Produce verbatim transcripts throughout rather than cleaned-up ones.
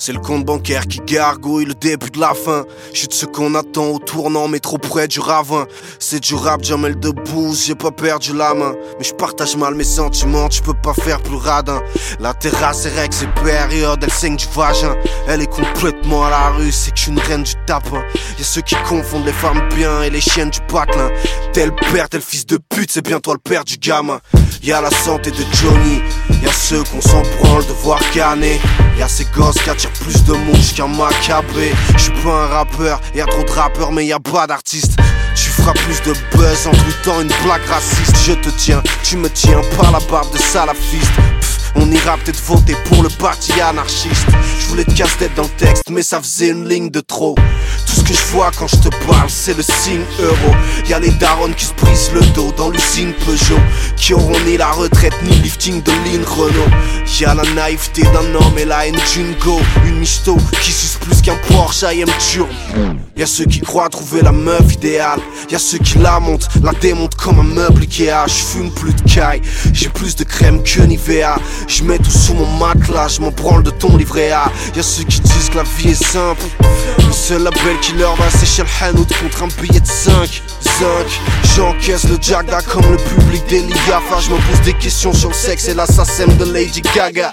C'est le compte bancaire qui gargouille, le début de la fin. J'suis de ce qu'on attend au tournant, mais trop près du ravin. C'est du rap, Jamel Debbouze, j'ai pas perdu la main. Mais j'partage mal mes sentiments, tu peux pas faire plus radin. La terrasse est règle, c'est période, elle saigne du vagin. Elle est complètement à la rue, c'est qu'une reine du tapin. Y'a ceux qui confondent les femmes bien et les chiennes du patelin. Tel père, tel fils de pute, c'est bien toi le père du gamin. Y'a la santé de Johnny, y'a ceux qu'on s'en branle de voir gagner. Y'a ces gosses qui attirent plus de mouches qu'un macabré. J'suis pas un rappeur, y'a trop de rappeurs mais y'a pas d'artistes. Tu feras plus de buzz en tweetant une blague raciste. Je te tiens, tu me tiens par la barbe de salafiste. Pff, on ira peut-être voter pour le parti anarchiste. J'voulais te casse-tête dans le texte mais ça faisait une ligne de trop. Tout ce que je vois quand je te parle c'est le signe euro. Y'a les darons qui se brisent le dos dans l'usine Peugeot, qui auront ni la retraite ni le lifting de Lynn Renault. Y'a la naïveté d'un homme et la haine d'une go. Une misto qui suce plus qu'un Porsche I M Turbo. Y'a ceux qui croient trouver la meuf idéale. Y'a ceux qui la montent, la démontent comme un meuble Ikea. J'fume plus de caille, j'ai plus de crème que Nivea. J'mets tout sous mon matelas, j'm'en branle de ton livret A. Y'a ceux qui disent que la vie est simple. Le seul label qui leur va c'est chez le Hanout contre un billet de cinq. Zinc, j'encaisse le Jagda comme le public des Ligafa. Je me pose des questions sur le sexe et l'assassin de Lady Gaga.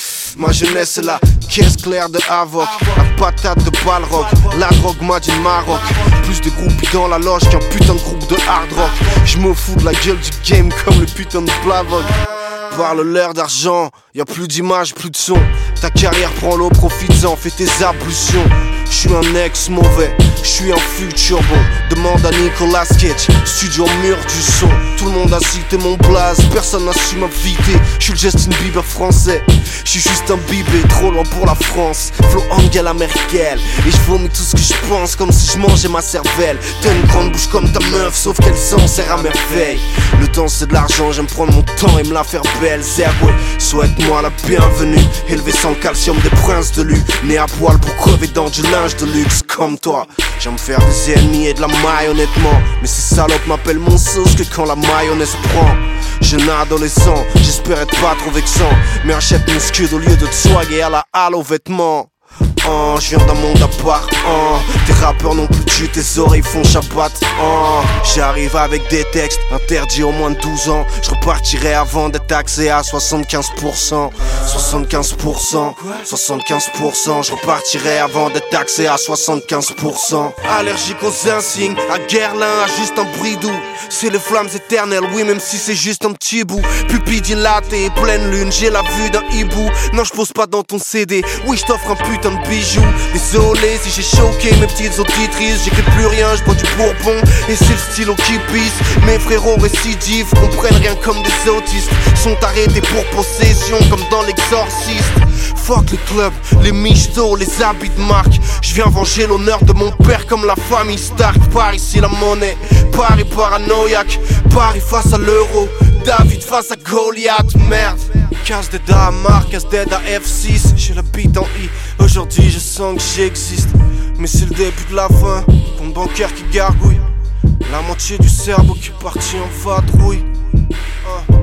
Ma jeunesse c'est la caisse claire de Havoc, la patate de Balrog, la drogue m'a dit Maroc. Plus de groupies dans la loge qu'un putain de groupe de hard rock. Je me fous de la gueule du game comme le putain de Blavog. Parle-leur d'argent, y'a plus d'image, plus de son. Ta carrière prend l'eau, profites-en, fais tes ablutions. J'suis un ex mauvais, j'suis un futur bon. Demande à Nicolas Cage, studio mur du son. Tout le monde a cité mon blaze, personne n'a su m'inviter. J'suis le Justin Bieber français, j'suis juste un bibé, trop loin pour la France. Flow Angela Merkel, et j'vomis tout ce que j'pense comme si j'mangeais ma cervelle. T'as une grande bouche comme ta meuf, sauf qu'elle s'en sert à merveille. Le temps c'est de l'argent, j'aime prendre mon temps et me la faire belle. Zerboy, souhaite-moi la bienvenue. Élevé sans le calcium des princes de lu, né à poil pour crever dans du linge de luxe comme toi. J'aime faire des ennemis et de la maille honnêtement. Mais ces salopes m'appellent mon sauce que quand la mayonnaise prend. Jeune adolescent, j'espère être pas trop vexant, mais achète mon scud au lieu de te swaguer à la halle aux vêtements. Oh, je viens d'un monde à part, oh. Tes rappeurs n'ont plus tué, tes oreilles font Shabbat, oh. J'arrive avec des textes interdits au moins de douze ans. Je repartirai avant d'être taxé à soixante-quinze pour cent. soixante-quinze pour cent, soixante-quinze pour cent. Je repartirai avant d'être taxé à soixante-quinze pour cent. Allergique aux insignes, à Guerlain, à juste un bridou. C'est les flammes éternelles, oui même si c'est juste un petit bout. Pupille dilatée, pleine lune, j'ai la vue d'un hibou. Non je pose pas dans ton C D, oui je t'offre un putain de bijou. Désolé si j'ai choqué mes petites auditrices. J'écris plus rien, je bois du bourbon et c'est le stylo qui pisse. Mes frérots récidives comprennent rien comme des autistes. Sont arrêtés pour possession comme dans l'exorciste. Fuck les clubs, les michtos, les habits de marque. Je viens venger l'honneur de mon père comme la famille Stark. Par ici la monnaie, Paris paranoïaque. Paris face à l'euro, David face à Goliath, merde. Casse des à Mar, casse des à F six. J'ai la bite en I, aujourd'hui je sens que j'existe. Mais c'est le début de la fin, compte bancaire qui gargouille. La moitié du cerveau qui est parti en vadrouille. uh.